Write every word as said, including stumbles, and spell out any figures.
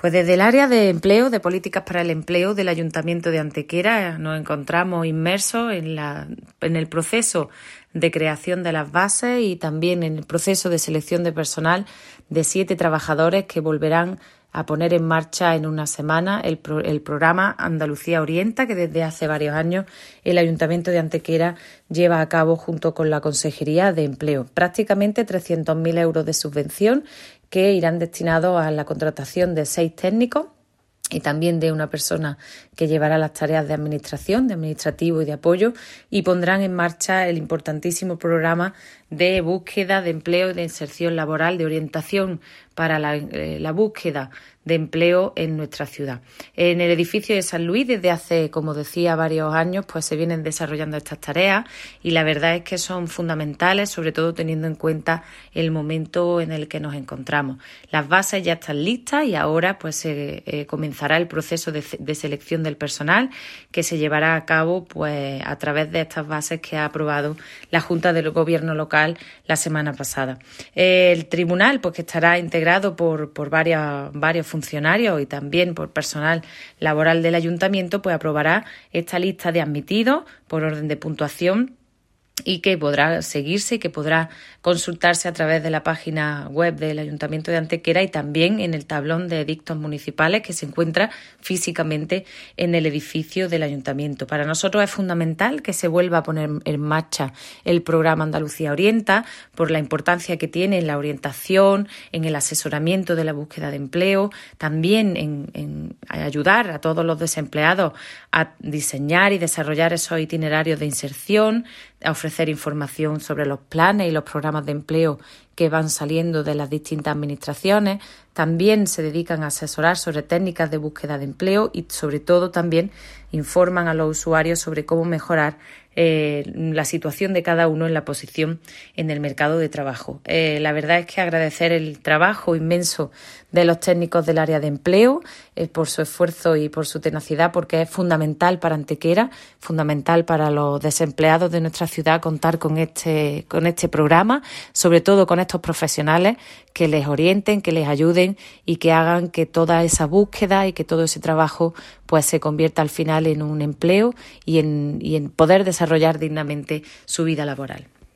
Pues desde el área de empleo, de políticas para el empleo del Ayuntamiento de Antequera, nos encontramos inmersos en, la, en el proceso de creación de las bases y también en el proceso de selección de personal de siete trabajadores que volverán a poner en marcha en una semana el, pro, el programa Andalucía Orienta, que desde hace varios años el Ayuntamiento de Antequera lleva a cabo junto con la Consejería de Empleo. Prácticamente trescientos mil euros de subvención que irán destinados a la contratación de seis técnicos y también de una persona que llevará las tareas de administración, de administrativo y de apoyo, y pondrán en marcha el importantísimo programa de búsqueda de empleo y de inserción laboral, de orientación para la, eh, la búsqueda de empleo en nuestra ciudad. En el edificio de San Luis, desde hace, como decía, varios años, pues se vienen desarrollando estas tareas y la verdad es que son fundamentales, sobre todo teniendo en cuenta el momento en el que nos encontramos. Las bases ya están listas y ahora pues se eh, comenzará el proceso de, de selección del personal que se llevará a cabo pues a través de estas bases que ha aprobado la Junta del Gobierno local la semana pasada. El tribunal, pues que estará integrado por, por varias, varios funcionarios y también por personal laboral del ayuntamiento, pues aprobará esta lista de admitidos por orden de puntuación y que podrá seguirse y que podrá consultarse a través de la página web del Ayuntamiento de Antequera y también en el tablón de edictos municipales que se encuentra físicamente en el edificio del Ayuntamiento. Para nosotros es fundamental que se vuelva a poner en marcha el programa Andalucía Orienta por la importancia que tiene en la orientación, en el asesoramiento de la búsqueda de empleo, también en, en ayudar a todos los desempleados a diseñar y desarrollar esos itinerarios de inserción, a ofrecer información sobre los planes y los programas de empleo que van saliendo de las distintas administraciones. También se dedican a asesorar sobre técnicas de búsqueda de empleo y sobre todo también informan a los usuarios sobre cómo mejorar eh, la situación de cada uno en la posición en el mercado de trabajo. Eh, la verdad es que agradecer el trabajo inmenso de los técnicos del área de empleo eh, por su esfuerzo y por su tenacidad, porque es fundamental para Antequera, fundamental para los desempleados de nuestra ciudad contar con este, con este programa, sobre todo con estos profesionales que les orienten, que les ayuden y que hagan que toda esa búsqueda y que todo ese trabajo pues se convierta al final en un empleo y en, y en poder desarrollar dignamente su vida laboral.